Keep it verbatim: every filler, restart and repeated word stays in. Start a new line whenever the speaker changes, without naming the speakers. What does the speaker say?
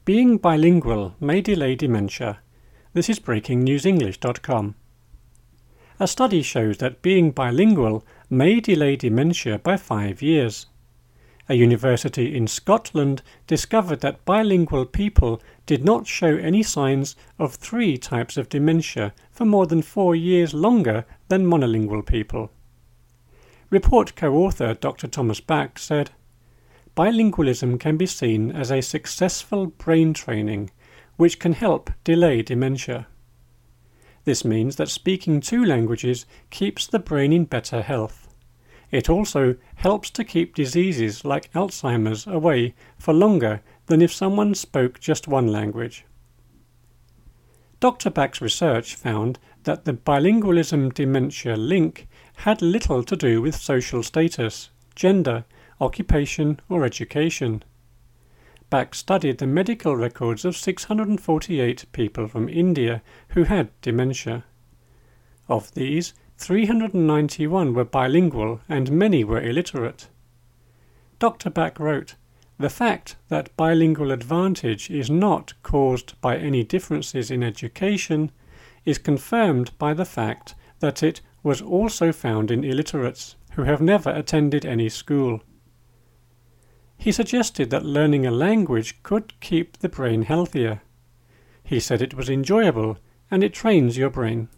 Being bilingual may delay dementia. This is breaking news english dot com. A study shows that being bilingual may delay dementia by five years. A university in Scotland discovered that bilingual people did not show any signs of three types of dementia for more than four years longer than monolingual people. Report co-author Doctor Thomas Back said, "Bilingualism can be seen as a successful brain training which can help delay dementia. This means that speaking two languages keeps the brain in better health. It also helps to keep diseases like Alzheimer's away for longer than if someone spoke just one language." Doctor Back's research found that the bilingualism dementia link had little to do with social status, gender, occupation or education. Back studied the medical records of six hundred forty-eight people from India who had dementia. Of these, three hundred ninety-one were bilingual and many were illiterate. Doctor Back wrote, "The fact that bilingual advantage is not caused by any differences in education is confirmed by the fact that it was also found in illiterates who have never attended any school." He suggested that learning a language could keep the brain healthier. He said it was enjoyable and it trains your brain.